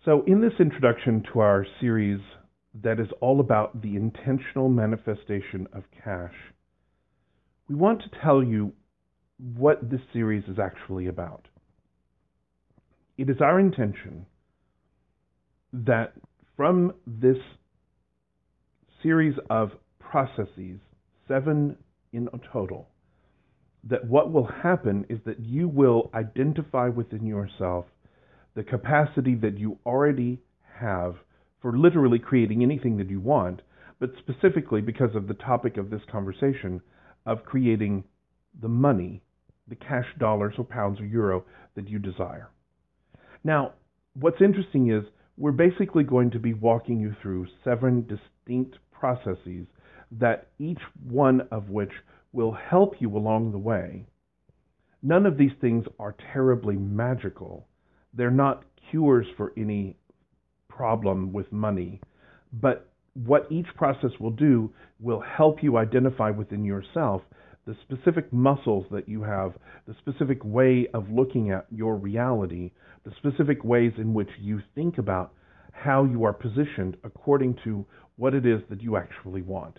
So, in this introduction to our series that is all about the intentional manifestation of cash, we want to tell you what this series is actually about. It is our intention that from this series of processes, 7 in total, that what will happen is that you will identify within yourself the capacity that you already have for literally creating anything that you want, but specifically because of the topic of this conversation of creating the money, the cash dollars or pounds or euro that you desire. Now, what's interesting is we're basically going to be walking you through 7 distinct processes that each one of which will help you along the way. None of these things are terribly magical. They're not cures for any problem with money, but what each process will do will help you identify within yourself the specific muscles that you have, the specific way of looking at your reality, the specific ways in which you think about how you are positioned according to what it is that you actually want.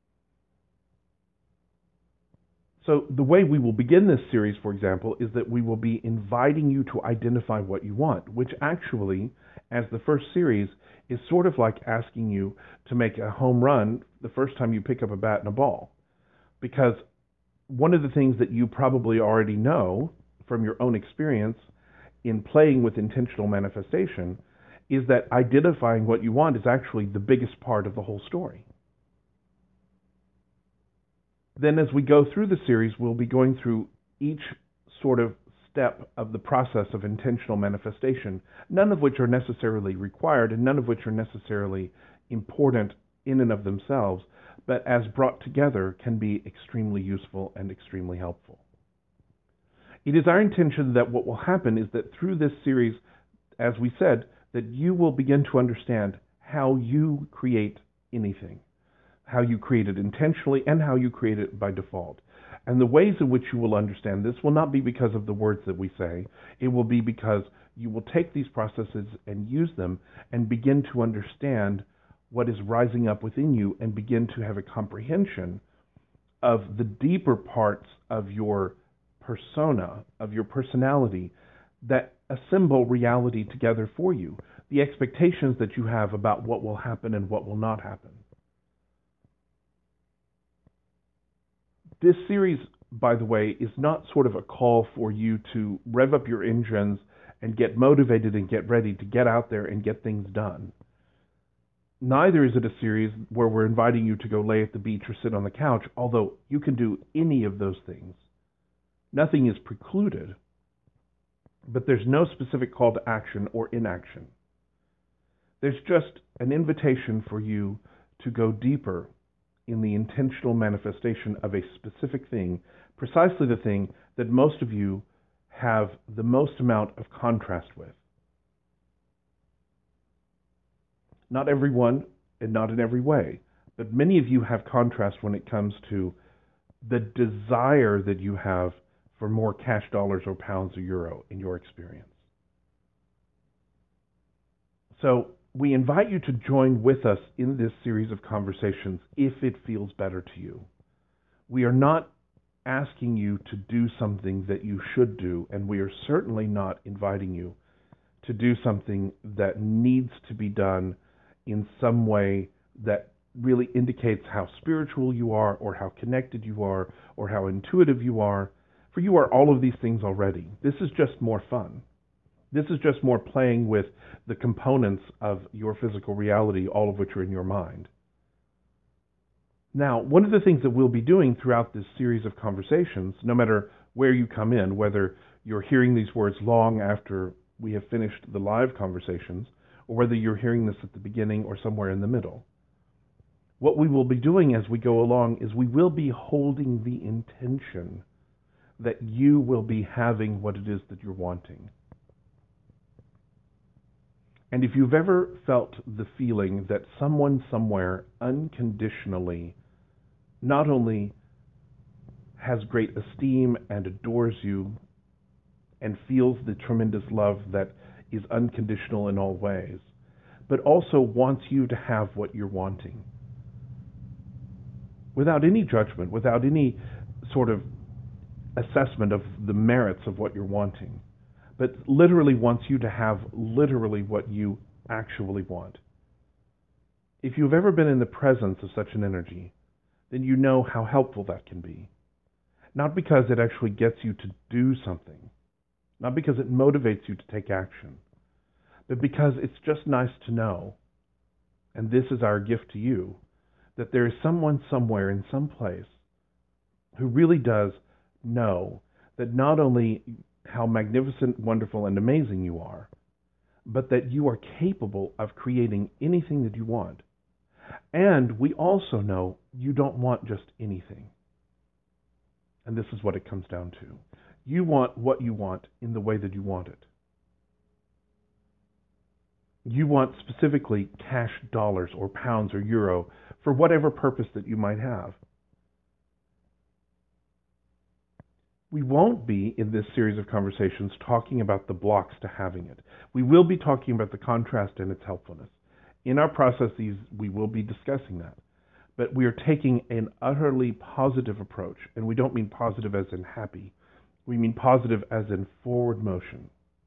So the way we will begin this series, for example, is that we will be inviting you to identify what you want, which actually, as the first series, is sort of like asking you to make a home run the first time you pick up a bat and a ball. Because one of the things that you probably already know from your own experience in playing with intentional manifestation is that identifying what you want is actually the biggest part of the whole story. Then as we go through the series, we'll be going through each sort of step of the process of intentional manifestation, none of which are necessarily required and none of which are necessarily important in and of themselves, but as brought together can be extremely useful and extremely helpful. It is our intention that what will happen is that through this series, as we said, that you will begin to understand how you create anything, how you create it intentionally and how you create it by default. And the ways in which you will understand this will not be because of the words that we say. It will be because you will take these processes and use them and begin to understand what is rising up within you and begin to have a comprehension of the deeper parts of your persona, of your personality, that assemble reality together for you, the expectations that you have about what will happen and what will not happen. This series, by the way, is not sort of a call for you to rev up your engines and get motivated and get ready to get out there and get things done. Neither is it a series where we're inviting you to go lay at the beach or sit on the couch, although you can do any of those things. Nothing is precluded, but there's no specific call to action or inaction. There's just an invitation for you to go deeper in the intentional manifestation of a specific thing, precisely the thing that most of you have the most amount of contrast with. Not everyone, and not in every way, but many of you have contrast when it comes to the desire that you have for more cash dollars or pounds or euro in your experience. So we invite you to join with us in this series of conversations if it feels better to you. We are not asking you to do something that you should do, and we are certainly not inviting you to do something that needs to be done in some way that really indicates how spiritual you are or how connected you are or how intuitive you are. For you are all of these things already. This is just more fun. This is just more playing with the components of your physical reality, all of which are in your mind. Now, one of the things that we'll be doing throughout this series of conversations, no matter where you come in, whether you're hearing these words long after we have finished the live conversations, or whether you're hearing this at the beginning or somewhere in the middle, what we will be doing as we go along is we will be holding the intention that you will be having what it is that you're wanting. And if you've ever felt the feeling that someone somewhere unconditionally not only has great esteem and adores you and feels the tremendous love that is unconditional in all ways, but also wants you to have what you're wanting. Without any judgment, without any sort of assessment of the merits of what you're wanting, but literally wants you to have literally what you actually want. If you've ever been in the presence of such an energy, then you know how helpful that can be. Not because it actually gets you to do something, not because it motivates you to take action, but because it's just nice to know, and this is our gift to you, that there is someone somewhere in some place who really does know that not only how magnificent, wonderful, and amazing you are, but that you are capable of creating anything that you want. And we also know you don't want just anything. And this is what it comes down to. You want what you want in the way that you want it. You want specifically cash dollars or pounds or euro for whatever purpose that you might have. We won't be, in this series of conversations, talking about the blocks to having it. We will be talking about the contrast and its helpfulness. In our processes, we will be discussing that. But we are taking an utterly positive approach, and we don't mean positive as in happy. We mean positive as in forward motion.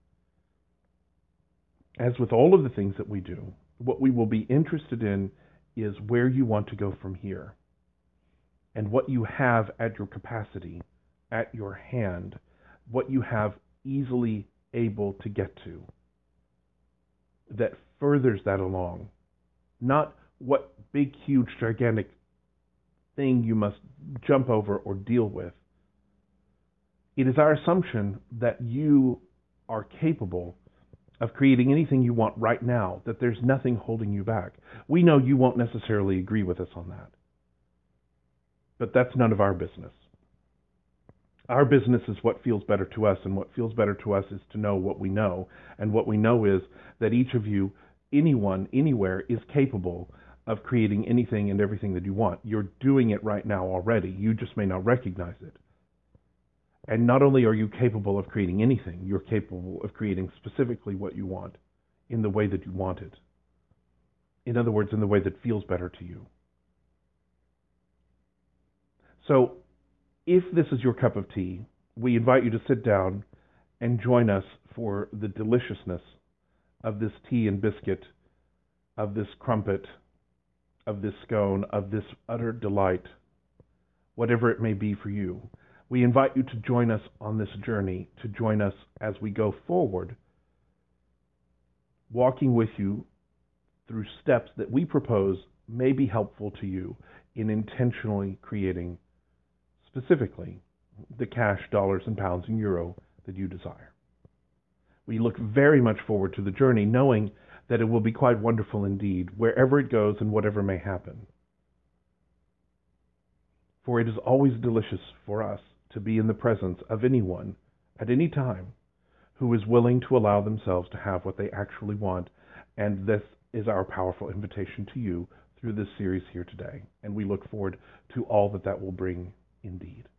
As with all of the things that we do, what we will be interested in is where you want to go from here, and what you have at your capacity, at your hand, what you have easily able to get to, that furthers that along. Not what big, huge, gigantic thing you must jump over or deal with. It is our assumption that you are capable of creating anything you want right now, that there's nothing holding you back. We know you won't necessarily agree with us on that, but that's none of our business. Our business is what feels better to us, and what feels better to us is to know what we know, and what we know is that each of you, anyone, anywhere, is capable of creating anything and everything that you want. You're doing it right now already. You just may not recognize it. And not only are you capable of creating anything, you're capable of creating specifically what you want in the way that you want it. In other words, in the way that feels better to you. So, if this is your cup of tea, we invite you to sit down and join us for the deliciousness of this tea and biscuit, of this crumpet, of this scone, of this utter delight, whatever it may be for you. We invite you to join us on this journey, to join us as we go forward, walking with you through steps that we propose may be helpful to you in intentionally creating specifically the cash, dollars, and pounds, and euro that you desire. We look very much forward to the journey, knowing that it will be quite wonderful indeed, wherever it goes and whatever may happen. For it is always delicious for us to be in the presence of anyone, at any time, who is willing to allow themselves to have what they actually want, and this is our powerful invitation to you through this series here today, and we look forward to all that that will bring indeed.